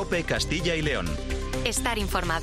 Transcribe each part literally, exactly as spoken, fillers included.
COPE Castilla y León. Estar informado.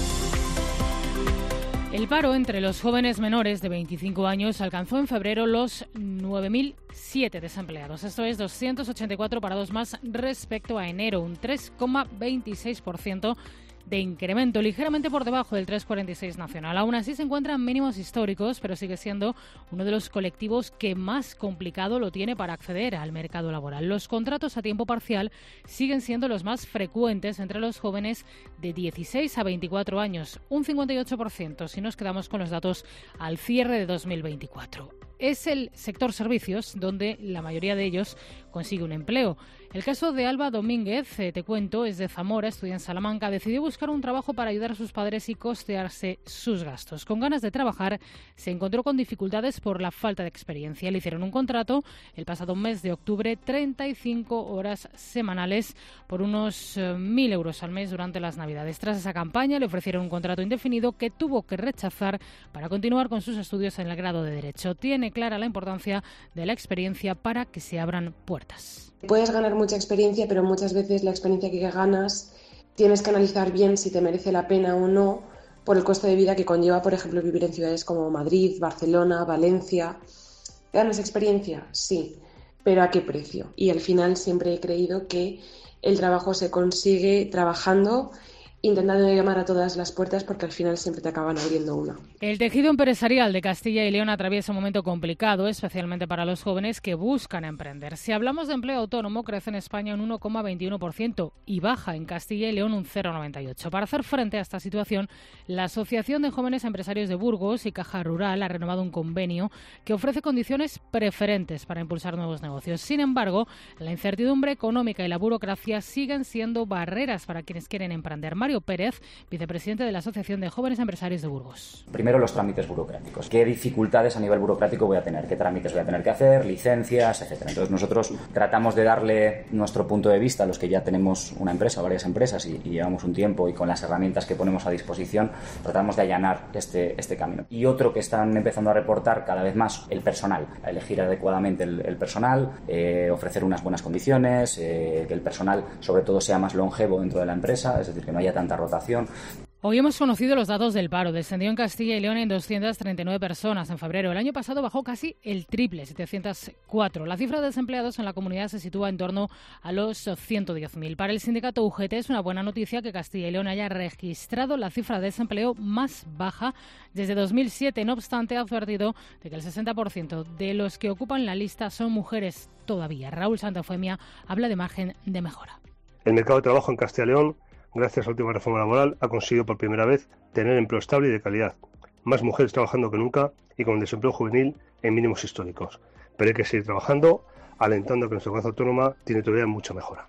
El paro entre los jóvenes menores de veinticinco años alcanzó en febrero los nueve mil siete desempleados. Esto es doscientos ochenta y cuatro parados más respecto a enero, un tres coma veintiséis por ciento de incremento, ligeramente por debajo del tres coma cuarenta y seis nacional. Aún así se encuentran mínimos históricos, pero sigue siendo uno de los colectivos que más complicado lo tiene para acceder al mercado laboral. Los contratos a tiempo parcial siguen siendo los más frecuentes entre los jóvenes de dieciséis a veinticuatro años, un cincuenta y ocho por ciento si nos quedamos con los datos al cierre de dos mil veinticuatro. Es el sector servicios donde la mayoría de ellos consigue un empleo. El caso de Alba Domínguez, eh, te cuento, es de Zamora, estudia en Salamanca, decidió buscar un trabajo para ayudar a sus padres y costearse sus gastos. Con ganas de trabajar, se encontró con dificultades por la falta de experiencia. Le hicieron un contrato el pasado mes de octubre, treinta y cinco horas semanales por unos eh, mil euros al mes durante las Navidades. Tras esa campaña le ofrecieron un contrato indefinido que tuvo que rechazar para continuar con sus estudios en el grado de Derecho. Tiene clara la importancia de la experiencia para que se abran puertas. Puedes ganar mucha experiencia, pero muchas veces la experiencia que ganas tienes que analizar bien si te merece la pena o no por el coste de vida que conlleva, por ejemplo, vivir en ciudades como Madrid, Barcelona, Valencia. ¿Ganas experiencia? Sí, pero ¿a qué precio? Y al final siempre he creído que el trabajo se consigue trabajando, intentando llamar a todas las puertas, porque al final siempre te acaban abriendo una. El tejido empresarial de Castilla y León atraviesa un momento complicado, especialmente para los jóvenes que buscan emprender. Si hablamos de empleo autónomo, crece en España un uno coma veintiuno por ciento y baja en Castilla y León un cero coma noventa y ocho por ciento. Para hacer frente a esta situación, la Asociación de Jóvenes Empresarios de Burgos y Caja Rural ha renovado un convenio que ofrece condiciones preferentes para impulsar nuevos negocios. Sin embargo, la incertidumbre económica y la burocracia siguen siendo barreras para quienes quieren emprender. Mario Pérez, vicepresidente de la Asociación de Jóvenes Empresarios de Burgos. Primero, los trámites burocráticos. ¿Qué dificultades a nivel burocrático voy a tener? ¿Qué trámites voy a tener que hacer? Licencias, etcétera. Entonces nosotros tratamos de darle nuestro punto de vista a los que ya tenemos una empresa, varias empresas y, y llevamos un tiempo, y con las herramientas que ponemos a disposición tratamos de allanar este, este camino. Y otro que están empezando a reportar cada vez más, el personal. A elegir adecuadamente el, el personal, eh, ofrecer unas buenas condiciones, eh, que el personal sobre todo sea más longevo dentro de la empresa, es decir, que no haya tanta rotación. Hoy hemos conocido los datos del paro. Descendió en Castilla y León en doscientas treinta y nueve personas en febrero. El año pasado bajó casi el triple, setecientos cuatro. La cifra de desempleados en la comunidad se sitúa en torno a los ciento diez mil. Para el sindicato U G T es una buena noticia que Castilla y León haya registrado la cifra de desempleo más baja desde dos mil siete. No obstante, ha advertido de que el sesenta por ciento de los que ocupan la lista son mujeres todavía. Raúl Santafemia habla de margen de mejora. El mercado de trabajo en Castilla y León, gracias a la última reforma laboral, ha conseguido por primera vez tener empleo estable y de calidad. Más mujeres trabajando que nunca y con el desempleo juvenil en mínimos históricos. Pero hay que seguir trabajando, alentando que nuestra comunidad autónoma tiene todavía mucha mejora.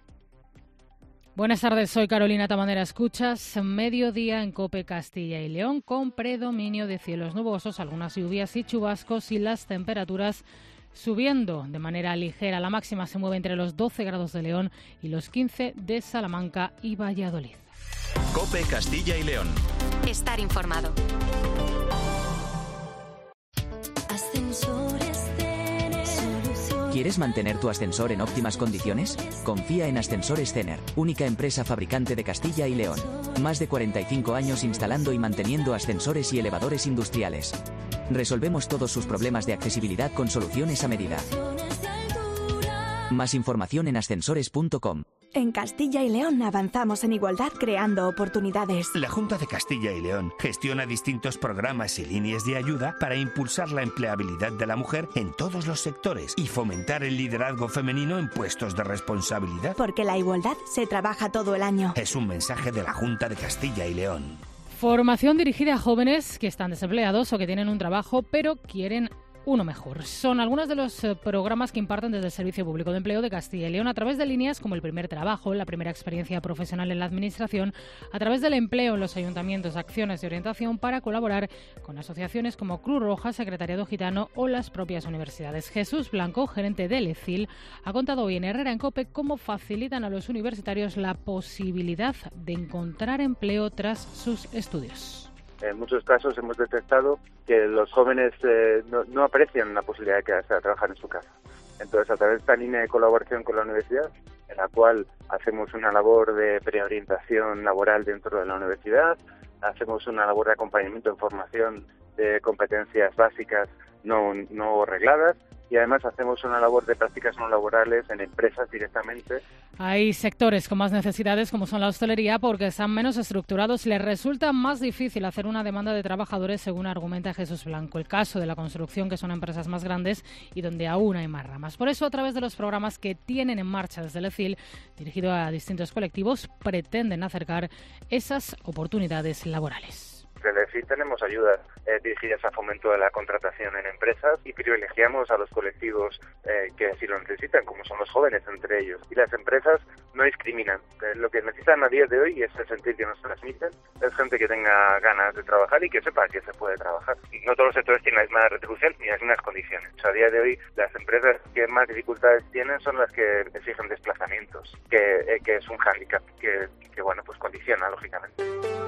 Buenas tardes, soy Carolina Tabanera. Escuchas Mediodía en COPE Castilla y León, con predominio de cielos nubosos, algunas lluvias y chubascos, y las temperaturas subiendo de manera ligera. La máxima se mueve entre los doce grados de León y los quince de Salamanca y Valladolid. COPE Castilla y León. Estar informado. ¿Quieres mantener tu ascensor en óptimas condiciones? Confía en Ascensores Cener, única empresa fabricante de Castilla y León. Más de cuarenta y cinco años instalando y manteniendo ascensores y elevadores industriales. Resolvemos todos sus problemas de accesibilidad con soluciones a medida. Más información en ascensores punto com. En Castilla y León avanzamos en igualdad creando oportunidades. La Junta de Castilla y León gestiona distintos programas y líneas de ayuda para impulsar la empleabilidad de la mujer en todos los sectores y fomentar el liderazgo femenino en puestos de responsabilidad. Porque la igualdad se trabaja todo el año. Es un mensaje de la Junta de Castilla y León. Formación dirigida a jóvenes que están desempleados o que tienen un trabajo pero quieren uno mejor. Son algunos de los eh, programas que imparten desde el Servicio Público de Empleo de Castilla y León a través de líneas como el primer trabajo, la primera experiencia profesional en la administración, a través del empleo en los ayuntamientos, acciones de orientación para colaborar con asociaciones como Cruz Roja, Secretariado Gitano o las propias universidades. Jesús Blanco, gerente del E C I L, ha contado hoy en Herrera en COPE cómo facilitan a los universitarios la posibilidad de encontrar empleo tras sus estudios. En muchos casos hemos detectado que los jóvenes eh, no, no aprecian la posibilidad de quedarse a trabajar en su casa. Entonces, a través de esta línea de colaboración con la universidad, en la cual hacemos una labor de preorientación laboral dentro de la universidad, hacemos una labor de acompañamiento en formación de competencias básicas no, no regladas, y además hacemos una labor de prácticas no laborales en empresas directamente. Hay sectores con más necesidades, como son la hostelería, porque están menos estructurados y les resulta más difícil hacer una demanda de trabajadores, según argumenta Jesús Blanco. El caso de la construcción, que son empresas más grandes y donde aún hay más ramas. Por eso, a través de los programas que tienen en marcha desde el E C I L, dirigido a distintos colectivos, pretenden acercar esas oportunidades laborales. Desde el E C I L tenemos ayudas eh, dirigidas a fomento de la contratación en empresas y privilegiamos a los colectivos eh, que así lo necesitan, como son los jóvenes entre ellos. Y las empresas no discriminan. Eh, lo que necesitan a día de hoy es el sentir que nos transmiten. Es gente que tenga ganas de trabajar y que sepa que se puede trabajar. Y no todos los sectores tienen la misma retribución ni las mismas condiciones. O sea, a día de hoy las empresas que más dificultades tienen son las que exigen desplazamientos, que, eh, que es un hándicap que, que, bueno, pues condiciona, lógicamente.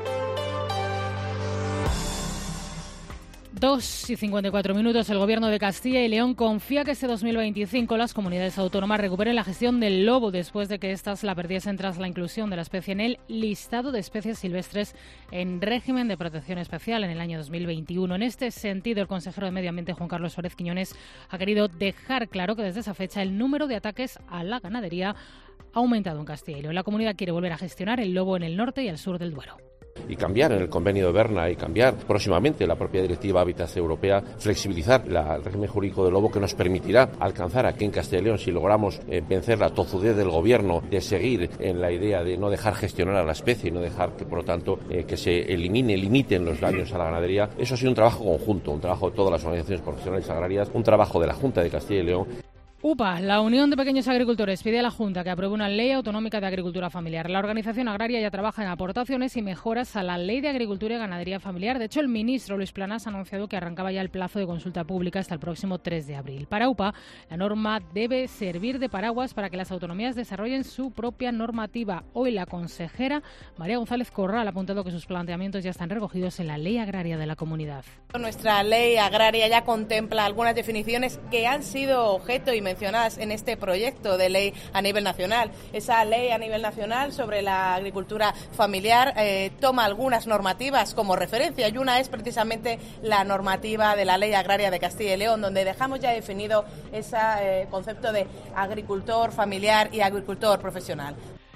Dos y cincuenta y cuatro minutos. El Gobierno de Castilla y León confía que este dos mil veinticinco las comunidades autónomas recuperen la gestión del lobo después de que éstas la perdiesen tras la inclusión de la especie en el listado de especies silvestres en régimen de protección especial en el año dos mil veintiuno. En este sentido, el consejero de Medio Ambiente, Juan Carlos Suárez Quiñones, ha querido dejar claro que desde esa fecha el número de ataques a la ganadería ha aumentado en Castilla y León. La comunidad quiere volver a gestionar el lobo en el norte y el sur del Duero. Y cambiar en el convenio de Berna y cambiar próximamente la propia directiva Hábitats Europea, flexibilizar la, el régimen jurídico del lobo, que nos permitirá alcanzar aquí en Castilla y León, si logramos eh, vencer la tozudez del gobierno de seguir en la idea de no dejar gestionar a la especie y no dejar que, por lo tanto, eh, que se elimine, limiten los daños a la ganadería. Eso ha sido un trabajo conjunto, un trabajo de todas las organizaciones profesionales agrarias, un trabajo de la Junta de Castilla y León. U P A, la Unión de Pequeños Agricultores, pide a la Junta que apruebe una ley autonómica de agricultura familiar. La organización agraria ya trabaja en aportaciones y mejoras a la Ley de Agricultura y Ganadería Familiar. De hecho, el ministro Luis Planas ha anunciado que arrancaba ya el plazo de consulta pública hasta el próximo tres de abril. Para U P A, la norma debe servir de paraguas para que las autonomías desarrollen su propia normativa. Hoy la consejera María González Corral ha apuntado que sus planteamientos ya están recogidos en la Ley Agraria de la Comunidad. Nuestra Ley Agraria ya contempla algunas definiciones que han sido objeto y mencionadas en este proyecto de ley a nivel nacional. Esa ley a nivel nacional sobre la agricultura familiar eh, toma algunas normativas como referencia, y una es precisamente la normativa de la Ley Agraria de Castilla y León, donde dejamos ya definido ese eh, concepto de agricultor familiar y agricultor profesional.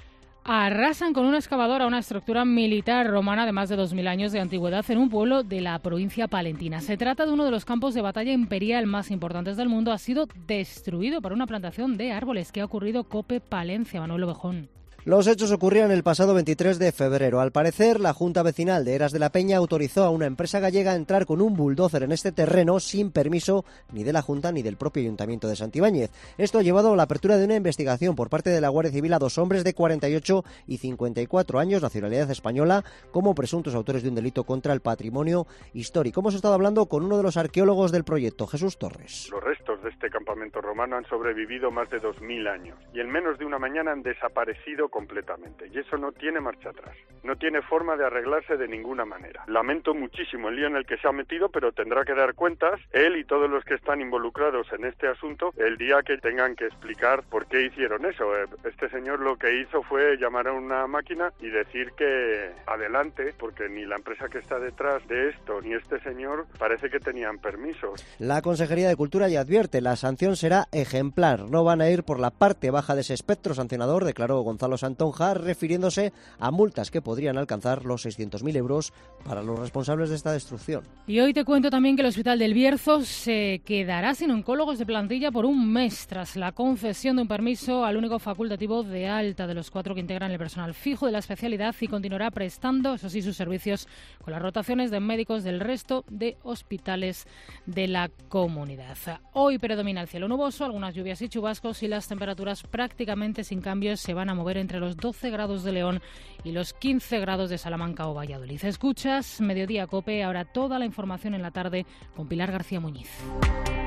Arrasan con una excavadora una estructura militar romana de más de dos mil años de antigüedad en un pueblo de la provincia palentina. Se trata de uno de los campos de batalla imperial más importantes del mundo. Ha sido destruido por una plantación de árboles. ¿Qué ha ocurrido? COPE Palencia, Manuel Ovejón. Los hechos ocurrieron el pasado veintitrés de febrero. Al parecer, la Junta Vecinal de Eras de la Peña autorizó a una empresa gallega a entrar con un bulldozer en este terreno sin permiso ni de la Junta ni del propio Ayuntamiento de Santibáñez. Esto ha llevado a la apertura de una investigación por parte de la Guardia Civil a dos hombres de cuarenta y ocho y cincuenta y cuatro años, nacionalidad española, como presuntos autores de un delito contra el patrimonio histórico. Hemos estado hablando con uno de los arqueólogos del proyecto, Jesús Torres. Los restos de este campamento romano han sobrevivido más de dos mil años y en menos de una mañana han desaparecido completamente, y eso no tiene marcha atrás, no tiene forma de arreglarse de ninguna manera. Lamento muchísimo el lío en el que se ha metido, pero tendrá que dar cuentas él y todos los que están involucrados en este asunto el día que tengan que explicar por qué hicieron eso. Este señor lo que hizo fue llamar a una máquina y decir que adelante, porque ni la empresa que está detrás de esto ni este señor parece que tenían permisos. La Consejería de Cultura ya advierte, la sanción será ejemplar, no van a ir por la parte baja de ese espectro sancionador, declaró Gonzalo Santonja, refiriéndose a multas que podrían alcanzar los seiscientos mil euros para los responsables de esta destrucción. Y hoy te cuento también que el Hospital del Bierzo se quedará sin oncólogos de plantilla por un mes tras la concesión de un permiso al único facultativo de alta de los cuatro que integran el personal fijo de la especialidad, y continuará prestando, eso sí, sus servicios con las rotaciones de médicos del resto de hospitales de la comunidad. Hoy predomina el cielo nuboso, algunas lluvias y chubascos, y las temperaturas prácticamente sin cambios se van a mover entre los doce grados de León y los quince grados de Salamanca o Valladolid. Escuchas Mediodía COPE, ahora toda la información en la tarde con Pilar García Muñiz.